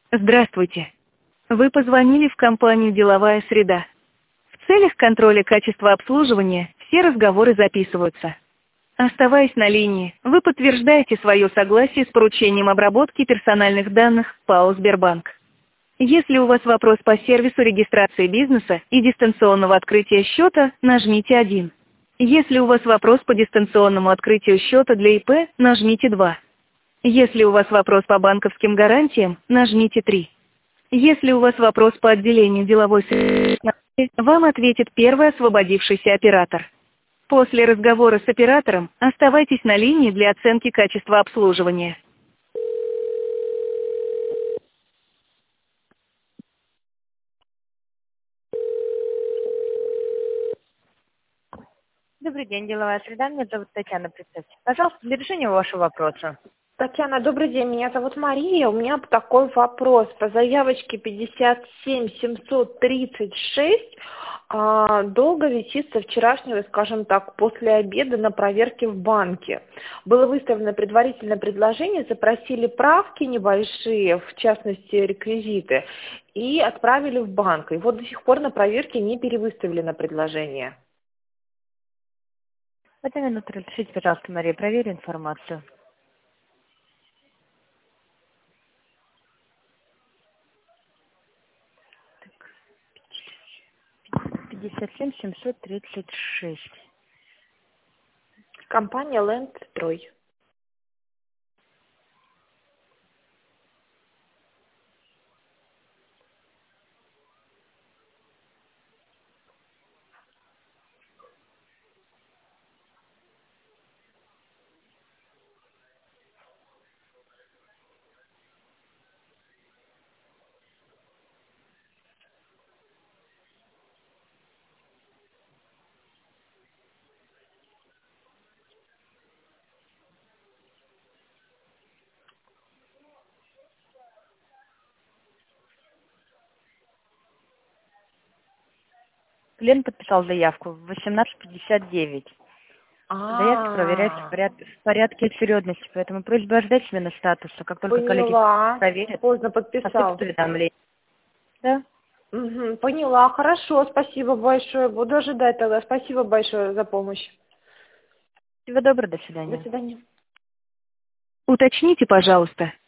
Здравствуйте. Вы позвонили в компанию «Деловая среда». В целях контроля качества обслуживания все разговоры записываются. Оставаясь на линии, вы подтверждаете свое согласие с поручением обработки персональных данных ПАО «Сбербанк». Если у вас вопрос по сервису регистрации бизнеса и дистанционного открытия счета, нажмите 1. Если у вас вопрос по дистанционному открытию счета для ИП, нажмите 2. Если у вас вопрос по банковским гарантиям, нажмите 3. Если у вас вопрос по отделению деловой среды, вам ответит первый освободившийся оператор. После разговора с оператором оставайтесь на линии для оценки качества обслуживания. Добрый день, деловая среда. Меня зовут Татьяна. Представьте, пожалуйста, для решения вашего вопроса. Татьяна, добрый день, меня зовут Мария. У меня такой вопрос. По заявочке 57736 долго висит со вчерашнего, скажем так, после обеда на проверке в банке. Было выставлено предварительное предложение, запросили правки небольшие, в частности реквизиты, и отправили в банк. И вот до сих пор на проверке не перевыставлено предложение. В эту минуту разрешите, пожалуйста, Мария, проверю информацию. Так, 57736. Компания «Лэндстрой». Клиент подписал заявку в 18:59. Заявки проверяются в порядке очередности, поэтому просьба ждать смены статуса. Как только коллеги проверят, Поздно подписал. поступит уведомление. Да? Угу, поняла, хорошо, спасибо большое. Буду ожидать тогда. Спасибо большое за помощь. Всего доброго, до До свидания. свидания. Уточните, пожалуйста,